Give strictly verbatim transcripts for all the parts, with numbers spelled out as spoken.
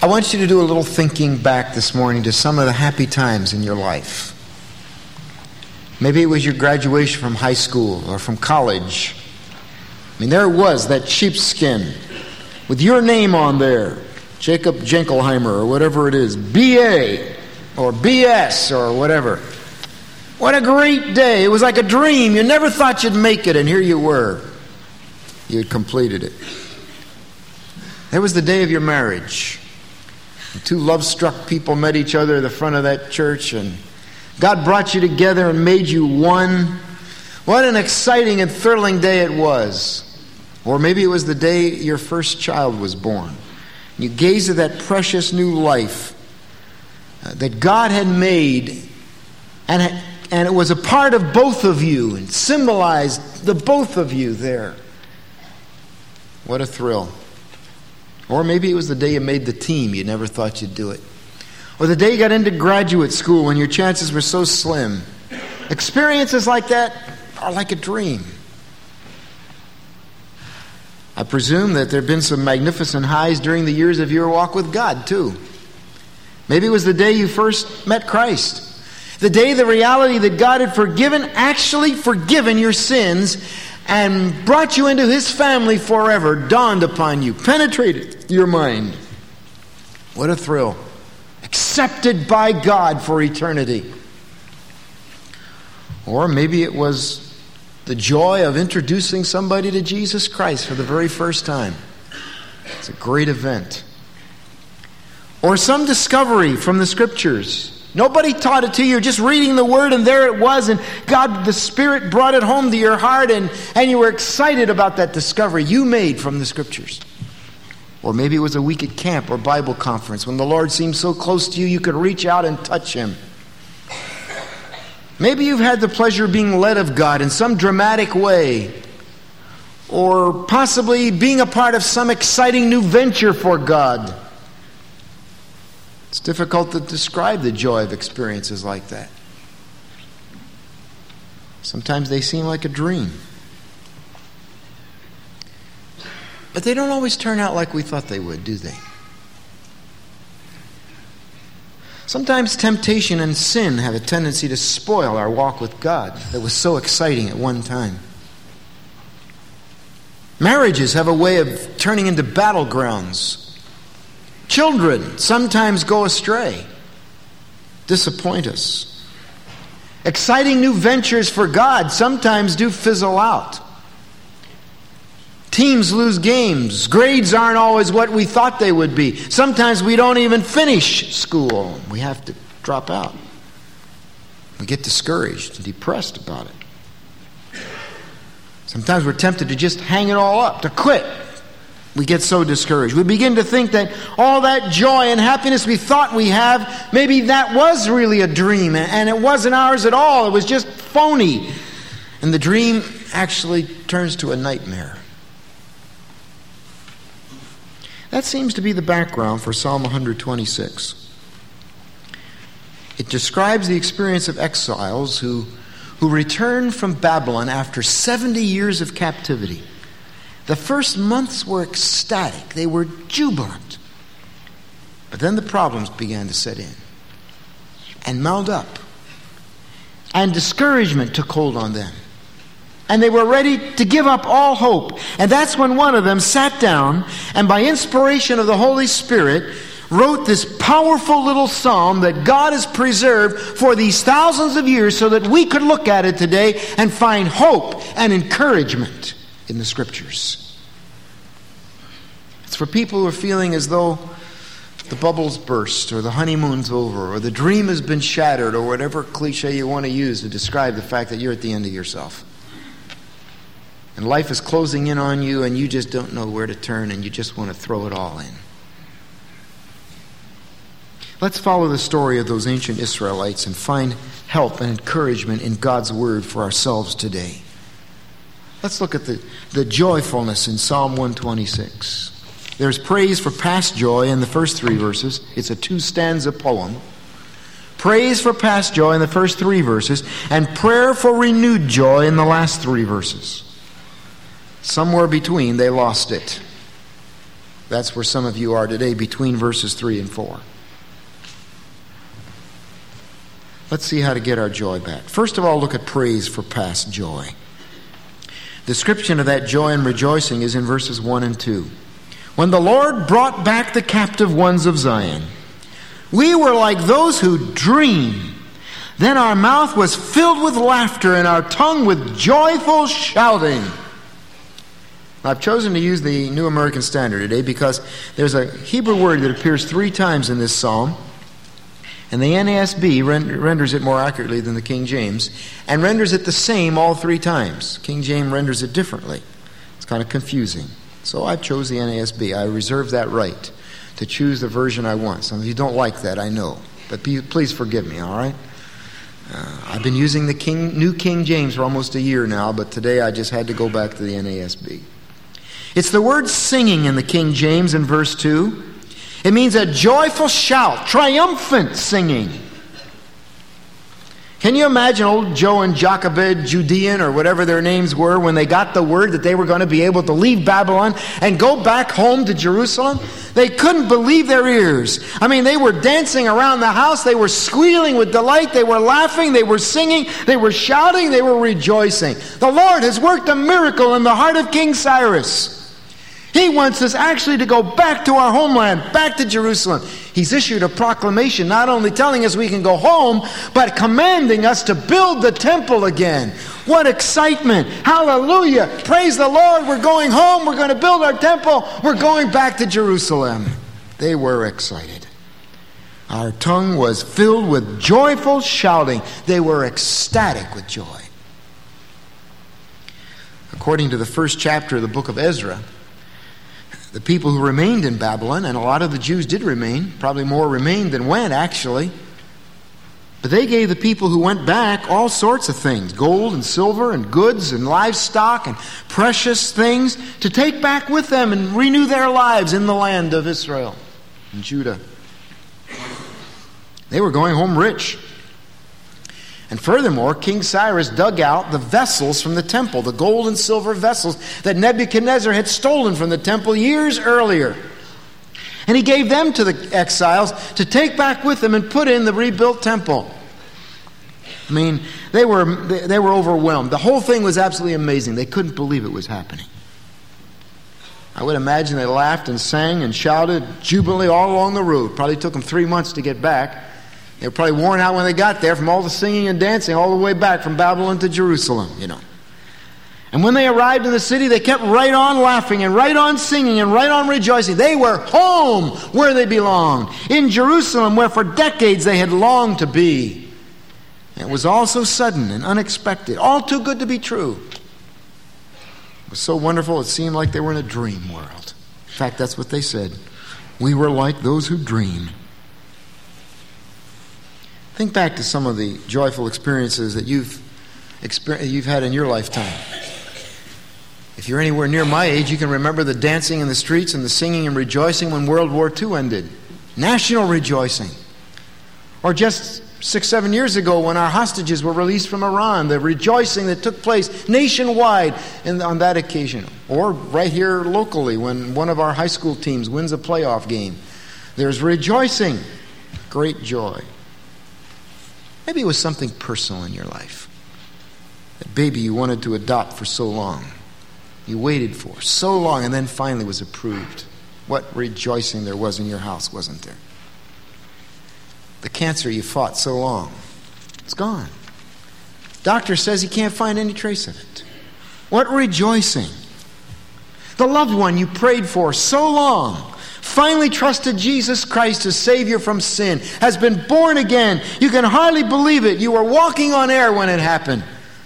want you to do a little thinking back this morning to some of the happy times in your life. Maybe it was your graduation from high school or from college. I mean, there it was, that sheepskin with your name on there, Jacob Jenkelheimer or whatever it is, B A or B S or whatever. What a great day. It was like a dream. You never thought you'd make it, and here you were. You had completed it. There was the day of your marriage. The two love-struck people met each other at the front of that church, and God brought you together and made you one. What an exciting and thrilling day it was. Or maybe it was the day your first child was born. You gazed at that precious new life uh, that God had made, and, and it was a part of both of you and symbolized the both of you there. What a thrill. Or maybe it was the day you made the team. You never thought you'd do it. Or the day you got into graduate school when your chances were so slim. Experiences like that are like a dream. I presume that there have been some magnificent highs during the years of your walk with God, too. Maybe it was the day you first met Christ. The day the reality that God had forgiven, actually forgiven your sins and brought you into His family forever, dawned upon you, penetrated your mind. What a thrill. Accepted by God for eternity. Or maybe it was the joy of introducing somebody to Jesus Christ for the very first time. It's a great event. Or some discovery from the Scriptures. Nobody taught it to you. You're just reading the Word, and there it was, and God, the Spirit, brought it home to your heart, and, and you were excited about that discovery you made from the Scriptures. Or maybe it was a week at camp or Bible conference when the Lord seemed so close to you you could reach out and touch Him. Maybe you've had the pleasure of being led of God in some dramatic way, or possibly being a part of some exciting new venture for God. It's difficult to describe the joy of experiences like that. Sometimes they seem like a dream. But they don't always turn out like we thought they would, do they? Sometimes temptation and sin have a tendency to spoil our walk with God that was so exciting at one time. Marriages have a way of turning into battlegrounds. Children sometimes go astray, disappoint us. Exciting new ventures for God sometimes do fizzle out. Teams lose games. Grades aren't always what we thought they would be. Sometimes we don't even finish school. We have to drop out. We get discouraged and depressed about it. Sometimes we're tempted to just hang it all up, to quit. We get so discouraged. We begin to think that all that joy and happiness we thought we have, maybe that was really a dream, and it wasn't ours at all. It was just phony. And the dream actually turns to a nightmare. That seems to be the background for Psalm one twenty-six. It describes the experience of exiles who, who returned from Babylon after seventy years of captivity. The first months were ecstatic. They were jubilant. But then the problems began to set in and mount up. And discouragement took hold on them. And they were ready to give up all hope. And that's when one of them sat down and by inspiration of the Holy Spirit wrote this powerful little psalm that God has preserved for these thousands of years so that we could look at it today and find hope and encouragement in the Scriptures. It's for people who are feeling as though the bubbles burst or the honeymoon's over or the dream has been shattered or whatever cliche you want to use to describe the fact that you're at the end of yourself. And life is closing in on you and you just don't know where to turn and you just want to throw it all in. Let's follow the story of those ancient Israelites and find help and encouragement in God's Word for ourselves today. Let's look at the, the joyfulness in Psalm one twenty-six. There's praise for past joy in the first three verses. It's a two-stanza poem. Praise for past joy in the first three verses, and prayer for renewed joy in the last three verses. Somewhere between, they lost it. That's where some of you are today, between verses three and four. Let's see how to get our joy back. First of all, look at praise for past joy. The description of that joy and rejoicing is in verses one and two. When the Lord brought back the captive ones of Zion, we were like those who dream. Then our mouth was filled with laughter and our tongue with joyful shouting. I've chosen to use the New American Standard today because there's a Hebrew word that appears three times in this psalm, and the N A S B renders it more accurately than the King James, and renders it the same all three times. King James renders it differently. It's kind of confusing. So I chose the N A S B. I reserve that right to choose the version I want. Some of you don't like that, I know. But please forgive me, all right? Uh, I've been using the King, New King James for almost a year now, but today I just had to go back to the N A S B. It's the word singing in the King James in verse two. It means a joyful shout, triumphant singing. Can you imagine old Joe and Jochebed, Judean, or whatever their names were, when they got the word that they were going to be able to leave Babylon and go back home to Jerusalem? They couldn't believe their ears. I mean, they were dancing around the house. They were squealing with delight. They were laughing. They were singing. They were shouting. They were rejoicing. The Lord has worked a miracle in the heart of King Cyrus. He wants us actually to go back to our homeland, back to Jerusalem. He's issued a proclamation not only telling us we can go home, but commanding us to build the temple again. What excitement! Hallelujah! Praise the Lord! We're going home. We're going to build our temple. We're going back to Jerusalem. They were excited. Our tongue was filled with joyful shouting. They were ecstatic with joy. According to the first chapter of the book of Ezra, the people who remained in Babylon, and a lot of the Jews did remain, probably more remained than went actually, but they gave the people who went back all sorts of things, gold and silver and goods and livestock and precious things to take back with them and renew their lives in the land of Israel and Judah. They were going home rich. And furthermore, King Cyrus dug out the vessels from the temple, the gold and silver vessels that Nebuchadnezzar had stolen from the temple years earlier. And he gave them to the exiles to take back with them and put in the rebuilt temple. I mean, they were they, they were overwhelmed. The whole thing was absolutely amazing. They couldn't believe it was happening. I would imagine they laughed and sang and shouted jubilantly all along the road. Probably took them three months to get back. They were probably worn out when they got there from all the singing and dancing all the way back from Babylon to Jerusalem, you know. And when they arrived in the city, they kept right on laughing and right on singing and right on rejoicing. They were home where they belonged, in Jerusalem where for decades they had longed to be. And it was all so sudden and unexpected, all too good to be true. It was so wonderful it seemed like they were in a dream world. In fact, that's what they said. We were like those who dream. Think back to some of the joyful experiences that you've exper- you've had in your lifetime. If you're anywhere near my age, you can remember the dancing in the streets and the singing and rejoicing when World War Two ended. National rejoicing. Or just six, seven years ago when our hostages were released from Iran, the rejoicing that took place nationwide in, on that occasion. Or right here locally when one of our high school teams wins a playoff game. There's rejoicing, great joy. Maybe it was something personal in your life. That baby you wanted to adopt for so long. You waited for so long and then finally was approved. What rejoicing there was in your house, wasn't there? The cancer you fought so long, it's gone. Doctor says he can't find any trace of it. What rejoicing. The loved one you prayed for so long finally trusted Jesus Christ as Savior from sin, has been born again. You can hardly believe it. You were walking on air when it happened.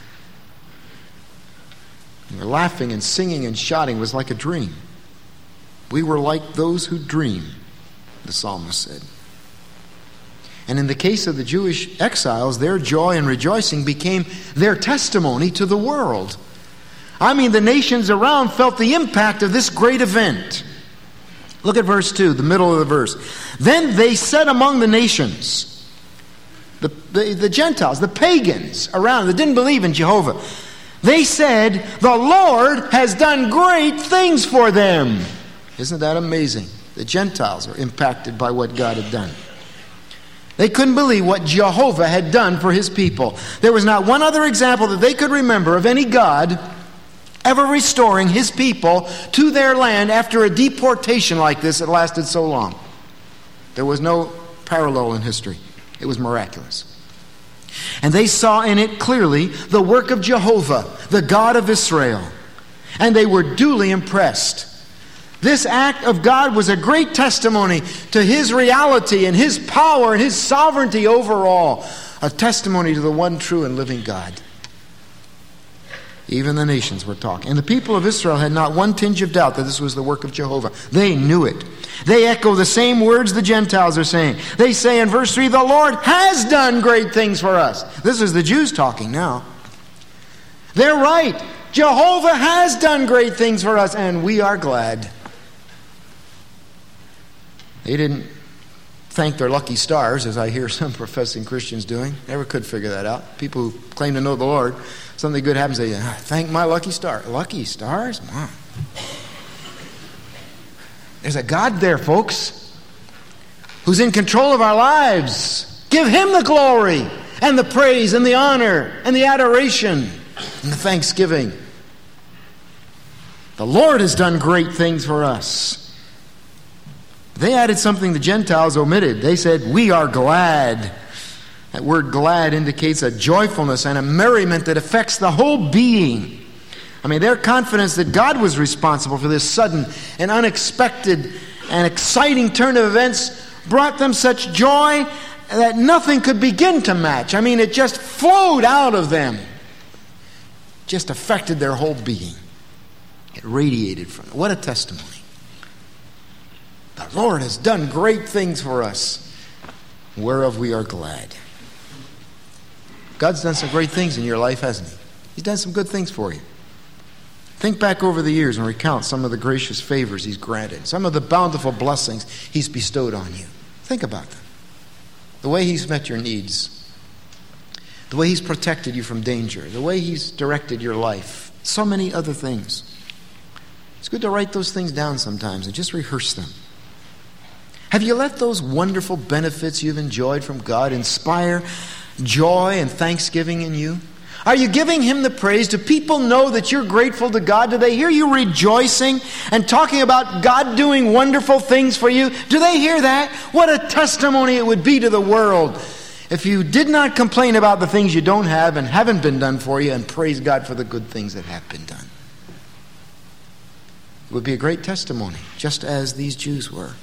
You were laughing and singing and shouting. It was like a dream. We were like those who dream, the psalmist said. And in the case of the Jewish exiles, their joy and rejoicing became their testimony to the world. I mean, the nations around felt the impact of this great event. Look at verse two, the middle of the verse. Then they said among the nations, the, the, the Gentiles, the pagans around that didn't believe in Jehovah, they said, the Lord has done great things for them. Isn't that amazing? The Gentiles are impacted by what God had done. They couldn't believe what Jehovah had done for his people. There was not one other example that they could remember of any God ever restoring his people to their land after a deportation like this that lasted so long. There was no parallel in history. It was miraculous. And they saw in it clearly the work of Jehovah, the God of Israel. And they were duly impressed. This act of God was a great testimony to his reality and his power and his sovereignty over all. A testimony to the one true and living God. Even the nations were talking. And the people of Israel had not one tinge of doubt that this was the work of Jehovah. They knew it. They echo the same words the Gentiles are saying. They say in verse three, the Lord has done great things for us. This is the Jews talking now. They're right. Jehovah has done great things for us, and we are glad. They didn't thank their lucky stars, as I hear some professing Christians doing. Never could figure that out. People who claim to know the Lord, something good happens, they thank my lucky star. Lucky stars? Wow. There's a God there, folks, who's in control of our lives. Give him the glory and the praise and the honor and the adoration and the thanksgiving. The Lord has done great things for us. They added something the Gentiles omitted. They said, we are glad. That word glad indicates a joyfulness and a merriment that affects the whole being. I mean, their confidence that God was responsible for this sudden and unexpected and exciting turn of events brought them such joy that nothing could begin to match. I mean, it just flowed out of them. Just affected their whole being. It radiated from it. What a testimony. The Lord has done great things for us, whereof we are glad. God's done some great things in your life, hasn't he? He's done some good things for you. Think back over the years and recount some of the gracious favors he's granted, some of the bountiful blessings he's bestowed on you. Think about them. The way he's met your needs, the way he's protected you from danger, the way he's directed your life, so many other things. It's good to write those things down sometimes and just rehearse them. Have you let those wonderful benefits you've enjoyed from God inspire joy and thanksgiving in you? Are you giving him the praise? Do people know that you're grateful to God? Do they hear you rejoicing and talking about God doing wonderful things for you? Do they hear that? What a testimony it would be to the world if you did not complain about the things you don't have and haven't been done for you and praise God for the good things that have been done. It would be a great testimony, just as these Jews were.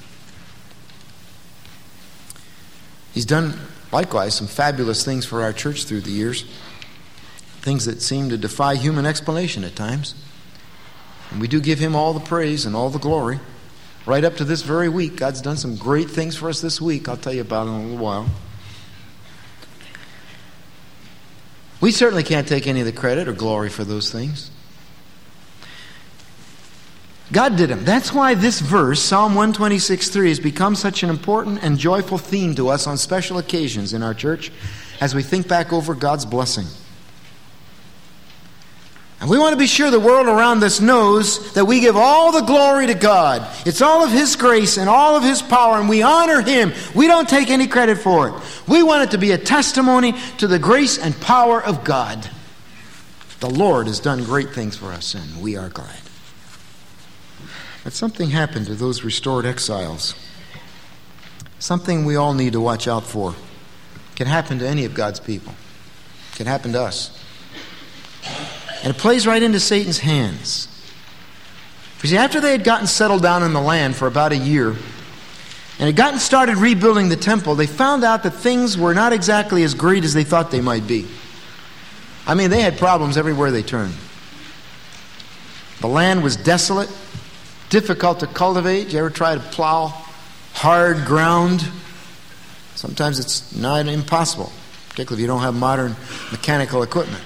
He's done, likewise, some fabulous things for our church through the years. Things that seem to defy human explanation at times. And we do give him all the praise and all the glory. Right up to this very week, God's done some great things for us this week. I'll tell you about it in a little while. We certainly can't take any of the credit or glory for those things. God did them. That's why this verse, Psalm one twenty-six three, has become such an important and joyful theme to us on special occasions in our church as we think back over God's blessing. And we want to be sure the world around us knows that we give all the glory to God. It's all of his grace and all of his power, and we honor him. We don't take any credit for it. We want it to be a testimony to the grace and power of God. The Lord has done great things for us, and we are glad. But something happened to those restored exiles. Something we all need to watch out for. It can happen to any of God's people. It can happen to us. And it plays right into Satan's hands. You see, after they had gotten settled down in the land for about a year, and had gotten started rebuilding the temple, they found out that things were not exactly as great as they thought they might be. I mean, they had problems everywhere they turned. The land was desolate, difficult to cultivate. You ever try to plow hard ground? Sometimes it's not impossible, particularly if you don't have modern mechanical equipment.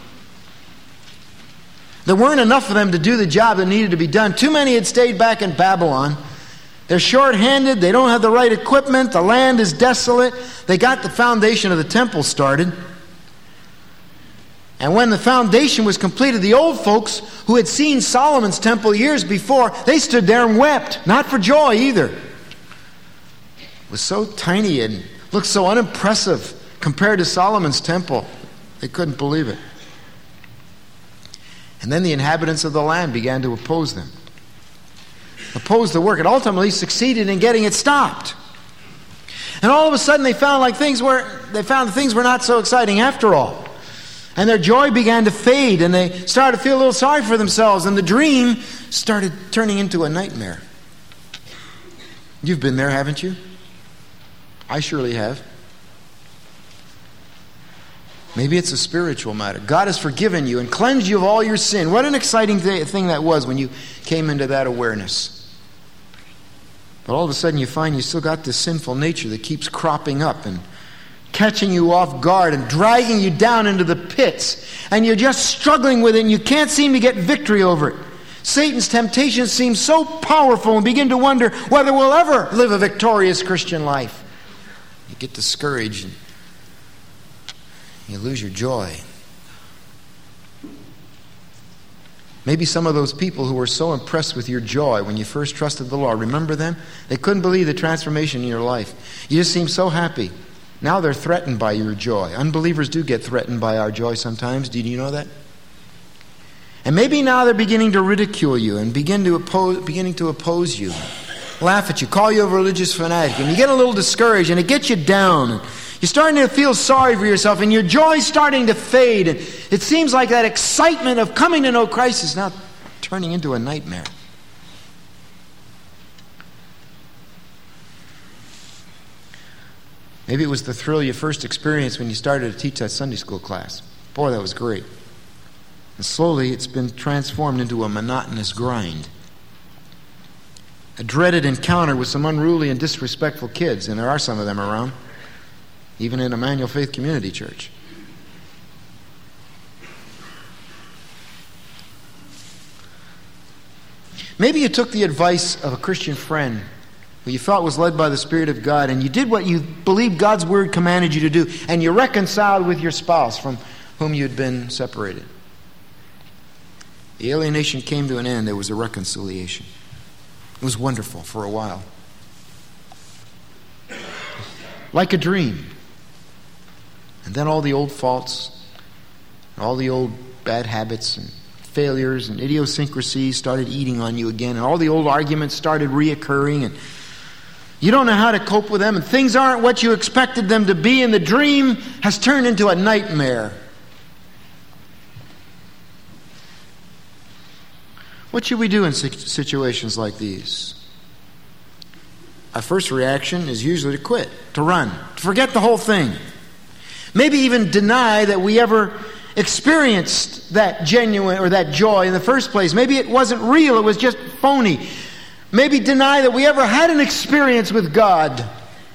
There weren't enough of them to do the job that needed to be done. Too many had stayed back in Babylon. They're short-handed. They don't have the right equipment. The land is desolate. They got the foundation of the temple started. And when the foundation was completed, the old folks who had seen Solomon's temple years before, they stood there and wept. Not for joy either. It was so tiny and looked so unimpressive compared to Solomon's temple. They couldn't believe it. And then the inhabitants of the land began to oppose them. Opposed the work, and ultimately succeeded in getting it stopped. And all of a sudden they found like things were they found things were not so exciting after all. And their joy began to fade, and they started to feel a little sorry for themselves, and the dream started turning into a nightmare. You've been there, haven't you? I surely have. Maybe it's a spiritual matter. God has forgiven you and cleansed you of all your sin. What an exciting th- thing that was when you came into that awareness. But all of a sudden you find you still got this sinful nature that keeps cropping up and catching you off guard and dragging you down into the pits. And you're just struggling with it and you can't seem to get victory over it. Satan's temptations seem so powerful and begin to wonder whether we'll ever live a victorious Christian life. You get discouraged and you lose your joy. Maybe some of those people who were so impressed with your joy when you first trusted the Lord, remember them? They couldn't believe the transformation in your life. You just seemed so happy. Now they're threatened by your joy. Unbelievers do get threatened by our joy sometimes. Did you know that? And maybe now they're beginning to ridicule you and begin to oppose, beginning to oppose you, laugh at you, call you a religious fanatic, and you get a little discouraged and it gets you down. You're starting to feel sorry for yourself, and your joy's starting to fade. And it seems like that excitement of coming to know Christ is now turning into a nightmare. Maybe it was the thrill you first experienced when you started to teach that Sunday school class. Boy, that was great. And slowly it's been transformed into a monotonous grind. A dreaded encounter with some unruly and disrespectful kids, and there are some of them around. Even in Emmanuel Faith Community Church. Maybe you took the advice of a Christian friend who you felt was led by the Spirit of God, and you did what you believed God's Word commanded you to do, and you reconciled with your spouse from whom you had been separated. The alienation came to an end. There was a reconciliation. It was wonderful for a while. Like a dream. And then all the old faults, all the old bad habits and failures and idiosyncrasies started eating on you again. And all the old arguments started reoccurring. And you don't know how to cope with them. And things aren't what you expected them to be. And the dream has turned into a nightmare. What should we do in situations like these? Our first reaction is usually to quit, to run, to forget the whole thing. Maybe even deny that we ever experienced that genuine or that joy in the first place. Maybe it wasn't real, it was just phony. Maybe deny that we ever had an experience with God.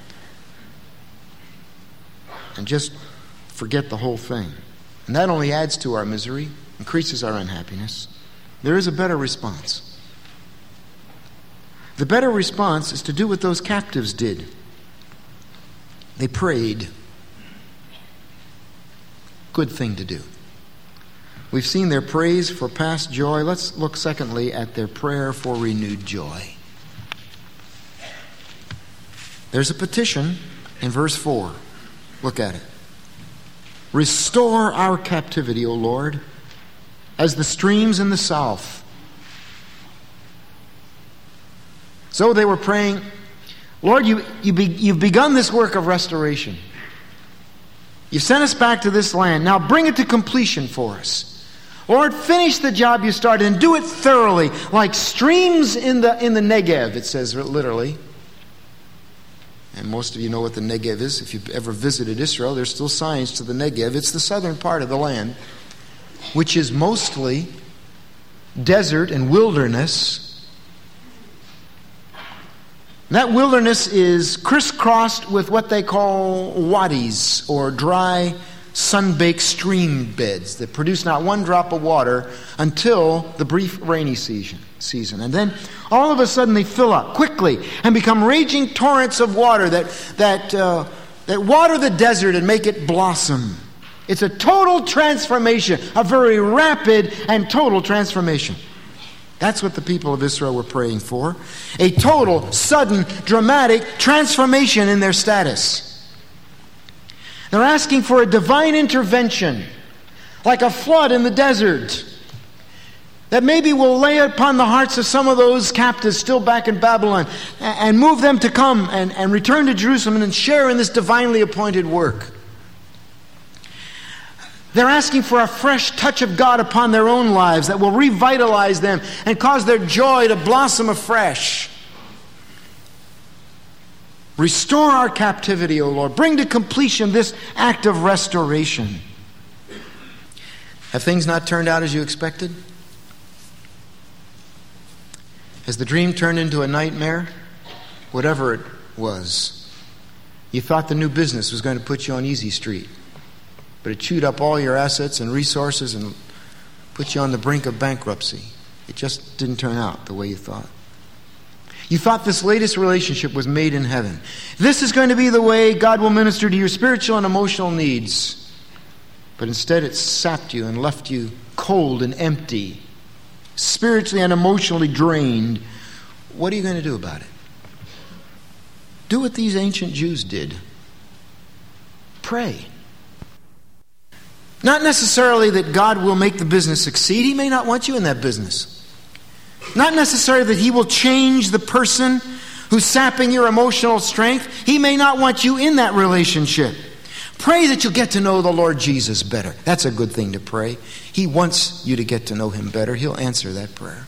And just forget the whole thing. And that only adds to our misery, increases our unhappiness. There is a better response. The better response is to do what those captives did. They prayed. Good thing to do. We've seen their praise for past joy. Let's look secondly at their prayer for renewed joy. There's a petition in verse four. Look at it. Restore our captivity, O Lord, as the streams in the south. So they were praying, Lord, you, you be, you've begun this work of restoration. You've sent us back to this land. Now bring it to completion for us. Lord, finish the job you started and do it thoroughly, like streams in the in the Negev, it says literally. And most of you know what the Negev is. If you've ever visited Israel, there's still signs to the Negev. It's the southern part of the land, which is mostly desert and wilderness. That wilderness is crisscrossed with what they call wadis, or dry, sun-baked stream beds that produce not one drop of water until the brief rainy season. season. And then all of a sudden they fill up quickly and become raging torrents of water that, that, uh, that water the desert and make it blossom. It's a total transformation, a very rapid and total transformation. That's what the people of Israel were praying for. A total, sudden, dramatic transformation in their status. They're asking for a divine intervention, like a flood in the desert, that maybe will lay upon the hearts of some of those captives still back in Babylon and move them to come and, and return to Jerusalem and share in this divinely appointed work. They're asking for a fresh touch of God upon their own lives that will revitalize them and cause their joy to blossom afresh. Restore our captivity, O Lord. Bring to completion this act of restoration. Have things not turned out as you expected? Has the dream turned into a nightmare? Whatever it was. You thought the new business was going to put you on easy street, but it chewed up all your assets and resources and put you on the brink of bankruptcy. It just didn't turn out the way you thought. You thought this latest relationship was made in heaven. This is going to be the way God will minister to your spiritual and emotional needs. But instead it sapped you and left you cold and empty, spiritually and emotionally drained. What are you going to do about it? Do what these ancient Jews did. Pray. Not necessarily that God will make the business succeed. He may not want you in that business. Not necessarily that He will change the person who's sapping your emotional strength. He may not want you in that relationship. Pray that you'll get to know the Lord Jesus better. That's a good thing to pray. He wants you to get to know Him better. He'll answer that prayer.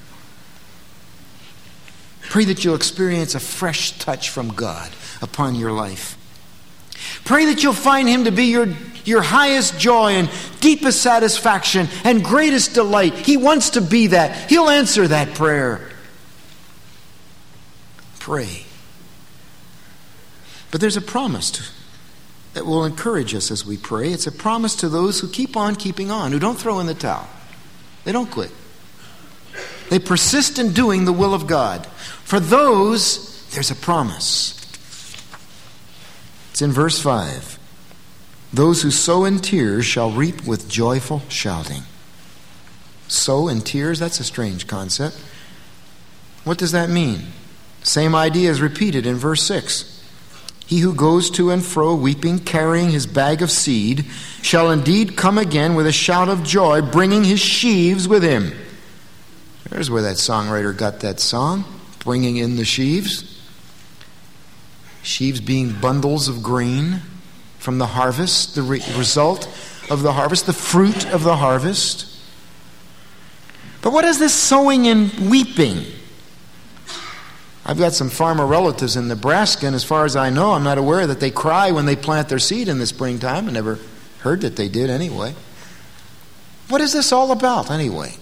Pray that you'll experience a fresh touch from God upon your life. Pray that you'll find Him to be your, your highest joy and deepest satisfaction and greatest delight. He wants to be that. He'll answer that prayer. Pray. But there's a promise to, that will encourage us as we pray. It's a promise to those who keep on keeping on, who don't throw in the towel. They don't quit. They persist in doing the will of God. For those, there's a promise. It's in verse five. Those who sow in tears shall reap with joyful shouting. Sow in tears, that's a strange concept. What does that mean? Same idea is repeated in verse six. He who goes to and fro weeping, carrying his bag of seed, shall indeed come again with a shout of joy, bringing his sheaves with him. There's where that songwriter got that song, bringing in the sheaves. Sheaves being bundles of grain from the harvest, the re- result of the harvest, the fruit of the harvest. But what is this sowing and weeping? I've got some farmer relatives in Nebraska, and as far as I know, I'm not aware that they cry when they plant their seed in the springtime. I never heard that they did anyway. What is this all about anyway?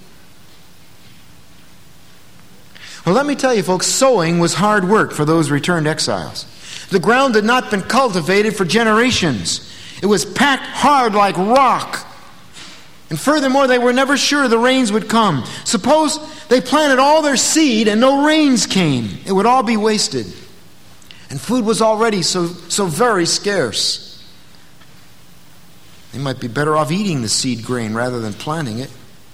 Well, let me tell you, folks, sowing was hard work for those returned exiles. The ground had not been cultivated for generations. It was packed hard like rock. And furthermore, they were never sure the rains would come. Suppose they planted all their seed and no rains came. It would all be wasted. And food was already so, so very scarce. They might be better off eating the seed grain rather than planting it.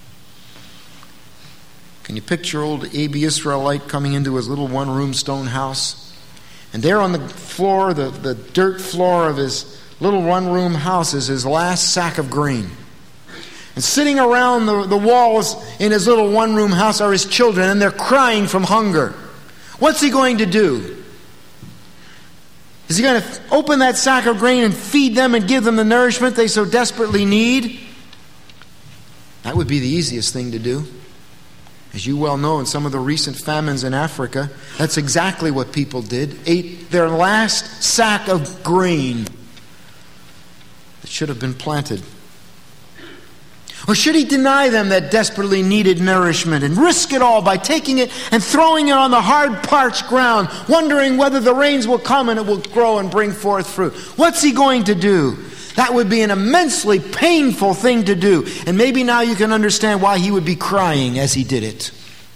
Can you picture old Abi Israelite coming into his little one-room stone house? And there on the floor, the, the dirt floor of his little one-room house is his last sack of grain. And sitting around the, the walls in his little one-room house are his children, and they're crying from hunger. What's he going to do? Is he going to open that sack of grain and feed them and give them the nourishment they so desperately need? That would be the easiest thing to do. As you well know, in some of the recent famines in Africa, that's exactly what people did. Ate their last sack of grain that should have been planted. Or should he deny them that desperately needed nourishment and risk it all by taking it and throwing it on the hard, parched ground, wondering whether the rains will come and it will grow and bring forth fruit? What's he going to do? That would be an immensely painful thing to do. And maybe now you can understand why he would be crying as he did it.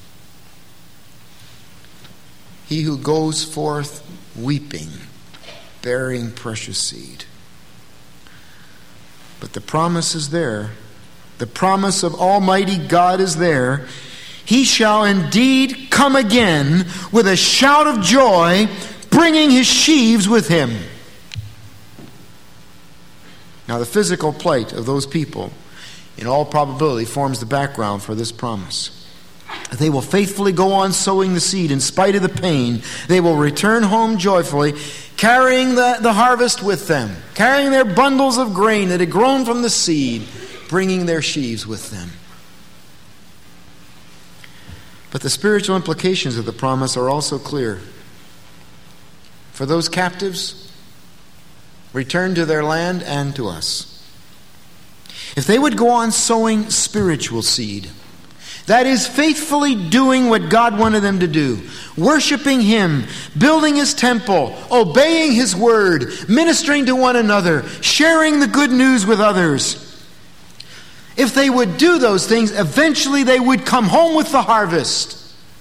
He who goes forth weeping, bearing precious seed. But the promise is there. The promise of Almighty God is there. He shall indeed come again with a shout of joy, bringing his sheaves with him. Now, the physical plight of those people, in all probability, forms the background for this promise. They will faithfully go on sowing the seed in spite of the pain. They will return home joyfully, carrying the, the harvest with them, carrying their bundles of grain that had grown from the seed, bringing their sheaves with them. But the spiritual implications of the promise are also clear. For those captives, return to their land and to us. If they would go on sowing spiritual seed, that is, faithfully doing what God wanted them to do, worshiping Him, building His temple, obeying His word, ministering to one another, sharing the good news with others. If they would do those things, eventually they would come home with the harvest.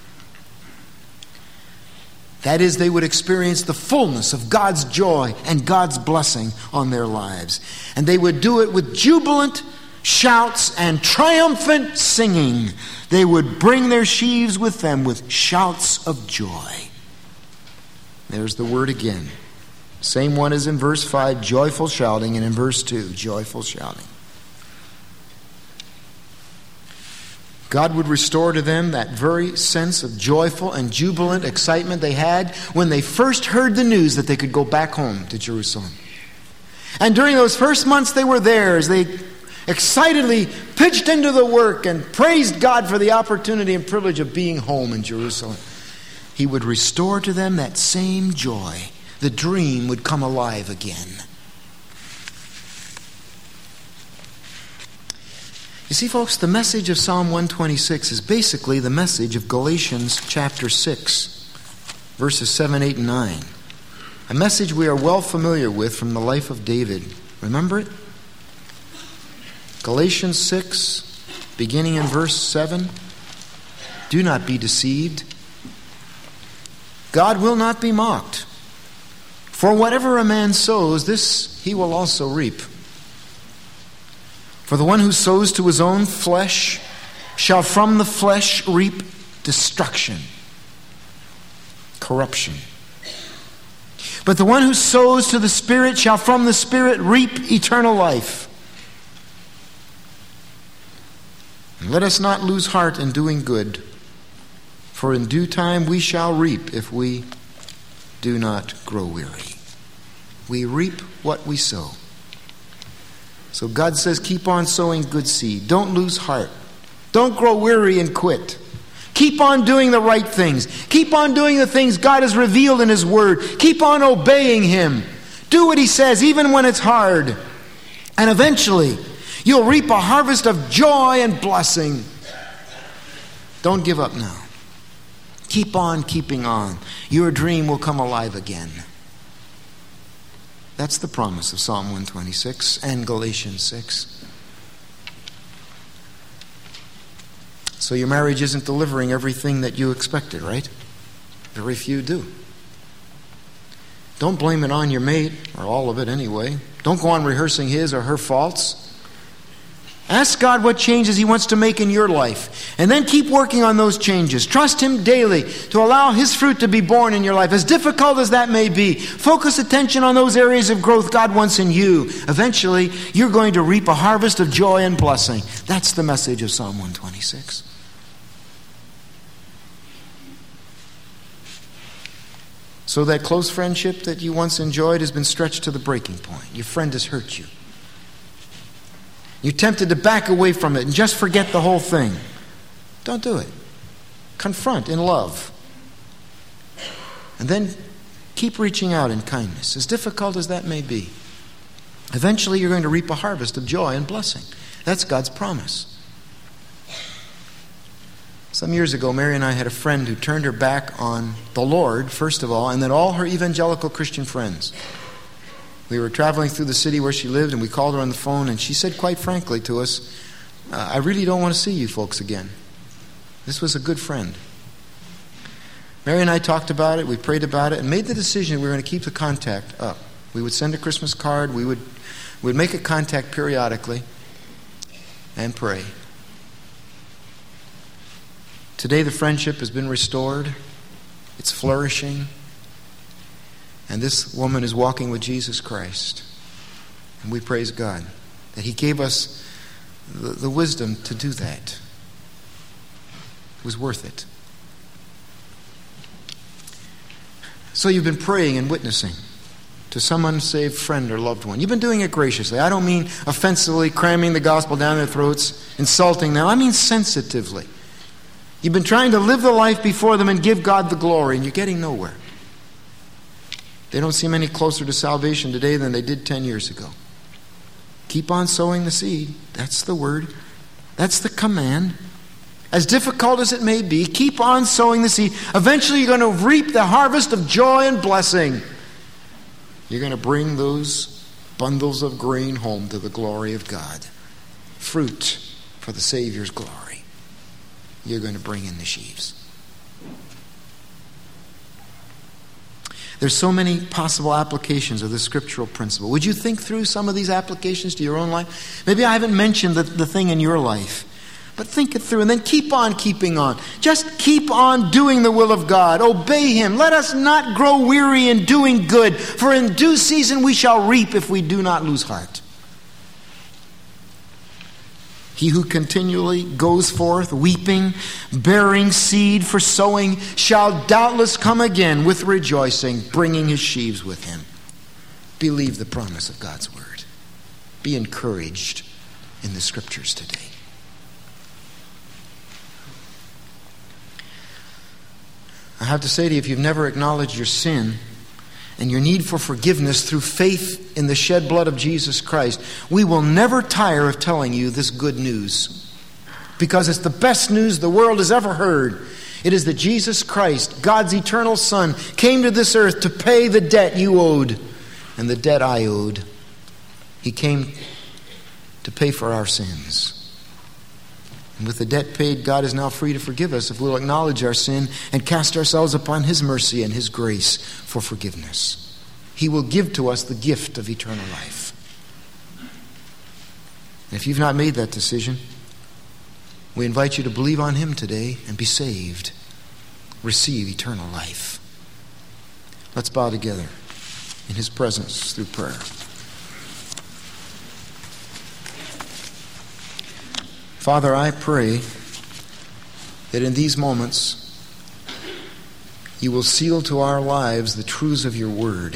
That is, they would experience the fullness of God's joy and God's blessing on their lives. And they would do it with jubilant shouts and triumphant singing. They would bring their sheaves with them with shouts of joy. There's the word again. Same one as in verse five, joyful shouting, and in verse two, joyful shouting. God would restore to them that very sense of joyful and jubilant excitement they had when they first heard the news that they could go back home to Jerusalem. And during those first months they were there, as they excitedly pitched into the work and praised God for the opportunity and privilege of being home in Jerusalem, He would restore to them that same joy. The dream would come alive again. You see, folks, the message of Psalm one twenty-six is basically the message of Galatians chapter six, verses seven, eight, and nine. A message we are well familiar with from the life of David. Remember it? Galatians six, beginning in verse seven. Do not be deceived. God will not be mocked. For whatever a man sows, this he will also reap. For the one who sows to his own flesh shall from the flesh reap destruction, corruption. But the one who sows to the Spirit shall from the Spirit reap eternal life. And let us not lose heart in doing good, for in due time we shall reap if we do not grow weary. We reap what we sow. So God says, keep on sowing good seed. Don't lose heart. Don't grow weary and quit. Keep on doing the right things. Keep on doing the things God has revealed in His Word. Keep on obeying Him. Do what He says, even when it's hard. And eventually, you'll reap a harvest of joy and blessing. Don't give up now. Keep on keeping on. Your dream will come alive again. That's the promise of Psalm one twenty-six and Galatians six. So your marriage isn't delivering everything that you expected, right? Very few do. Don't blame it on your mate, or all of it anyway. Don't go on rehearsing his or her faults. Ask God what changes He wants to make in your life. And then keep working on those changes. Trust Him daily to allow His fruit to be born in your life. As difficult as that may be, focus attention on those areas of growth God wants in you. Eventually, you're going to reap a harvest of joy and blessing. That's the message of Psalm one twenty-six. So that close friendship that you once enjoyed has been stretched to the breaking point. Your friend has hurt you. You're tempted to back away from it and just forget the whole thing. Don't do it. Confront in love. And then keep reaching out in kindness, as difficult as that may be. Eventually you're going to reap a harvest of joy and blessing. That's God's promise. Some years ago, Mary and I had a friend who turned her back on the Lord, first of all, and then all her evangelical Christian friends. We were traveling through the city where she lived, and we called her on the phone, and she said quite frankly to us, I really don't want to see you folks again. This was a good friend. Mary and I talked about it, we prayed about it, and made the decision we were going to keep the contact up. We would send a Christmas card, we would we'd make a contact periodically and pray. Today the friendship has been restored. It's flourishing. And this woman is walking with Jesus Christ. And we praise God that He gave us the, the wisdom to do that. It was worth it. So you've been praying and witnessing to some unsaved friend or loved one. You've been doing it graciously. I don't mean offensively, cramming the gospel down their throats, insulting them. I mean sensitively. You've been trying to live the life before them and give God the glory, and you're getting nowhere. They don't seem any closer to salvation today than they did ten years ago. Keep on sowing the seed. That's the word. That's the command. As difficult as it may be, keep on sowing the seed. Eventually you're going to reap the harvest of joy and blessing. You're going to bring those bundles of grain home to the glory of God. Fruit for the Savior's glory. You're going to bring in the sheaves. There's so many possible applications of this scriptural principle. Would you think through some of these applications to your own life? Maybe I haven't mentioned the, the thing in your life, but think it through and then keep on keeping on. Just keep on doing the will of God. Obey Him. Let us not grow weary in doing good, for in due season we shall reap if we do not lose heart. He who continually goes forth weeping, bearing seed for sowing, shall doubtless come again with rejoicing, bringing his sheaves with him. Believe the promise of God's word. Be encouraged in the scriptures today. I have to say to you, if you've never acknowledged your sin and your need for forgiveness through faith in the shed blood of Jesus Christ, we will never tire of telling you this good news, because it's the best news the world has ever heard. It is that Jesus Christ, God's eternal Son, came to this earth to pay the debt you owed and the debt I owed. He came to pay for our sins. And with the debt paid, God is now free to forgive us if we'll acknowledge our sin and cast ourselves upon His mercy and His grace for forgiveness. He will give to us the gift of eternal life. And if you've not made that decision, we invite you to believe on Him today and be saved. Receive eternal life. Let's bow together in His presence through prayer. Father, I pray that in these moments you will seal to our lives the truths of your word.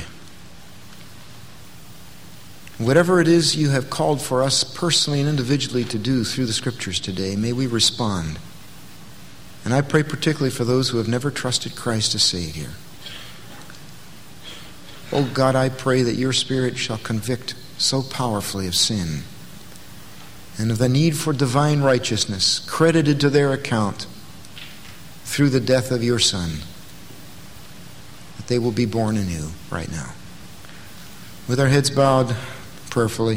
Whatever it is you have called for us personally and individually to do through the scriptures today, may we respond. And I pray particularly for those who have never trusted Christ as Savior. Oh God, I pray that your Spirit shall convict so powerfully of sin and of the need for divine righteousness credited to their account through the death of your Son, that they will be born anew right now. With our heads bowed prayerfully,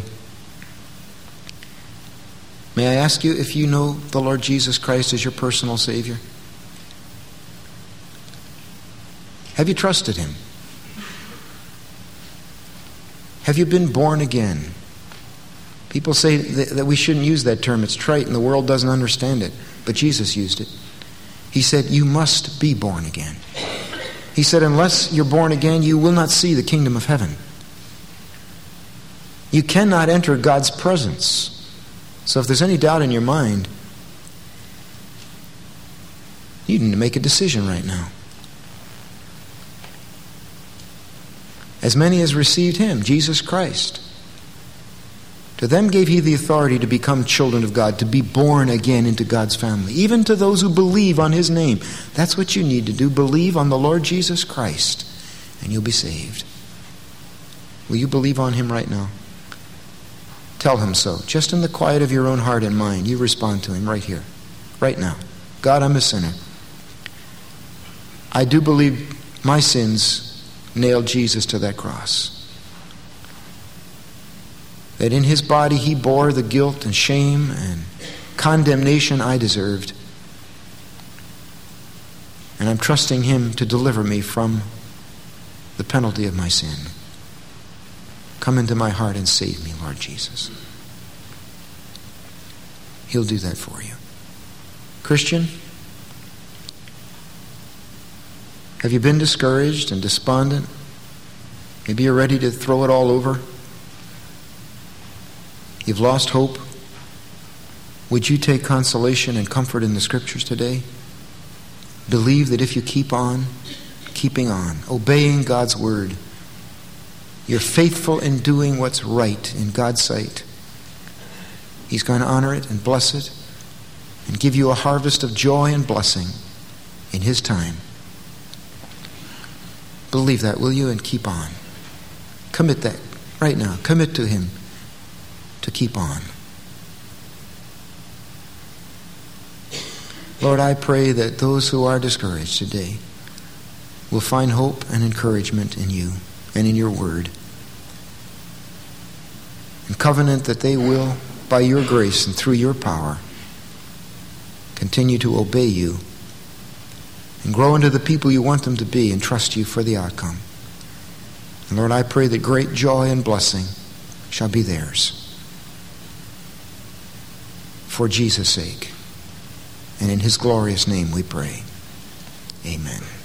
may I ask you if you know the Lord Jesus Christ as your personal Savior? Have you trusted Him? Have you been born again? People say that we shouldn't use that term. It's trite and the world doesn't understand it. But Jesus used it. He said, you must be born again. He said, unless you're born again, you will not see the kingdom of heaven. You cannot enter God's presence. So if there's any doubt in your mind, you need to make a decision right now. As many as received Him, Jesus Christ, to them gave He the authority to become children of God, to be born again into God's family, even to those who believe on His name. That's what you need to do. Believe on the Lord Jesus Christ, and you'll be saved. Will you believe on Him right now? Tell Him so. Just in the quiet of your own heart and mind, you respond to Him right here, right now. God, I'm a sinner. I do believe my sins nailed Jesus to that cross. That in His body He bore the guilt and shame and condemnation I deserved. And I'm trusting Him to deliver me from the penalty of my sin. Come into my heart and save me, Lord Jesus. He'll do that for you. Christian, have you been discouraged and despondent? Maybe you're ready to throw it all over. You've lost hope. Would you take consolation and comfort in the Scriptures today? Believe that if you keep on, keeping on, obeying God's word, you're faithful in doing what's right in God's sight, He's going to honor it and bless it and give you a harvest of joy and blessing in His time. Believe that, will you? And keep on. Commit that right now. Commit to Him to keep on. Lord, I pray that those who are discouraged today will find hope and encouragement in you and in your word. And covenant that they will, by your grace and through your power, continue to obey you and grow into the people you want them to be and trust you for the outcome. And Lord, I pray that great joy and blessing shall be theirs. For Jesus' sake. And in His glorious name we pray. Amen.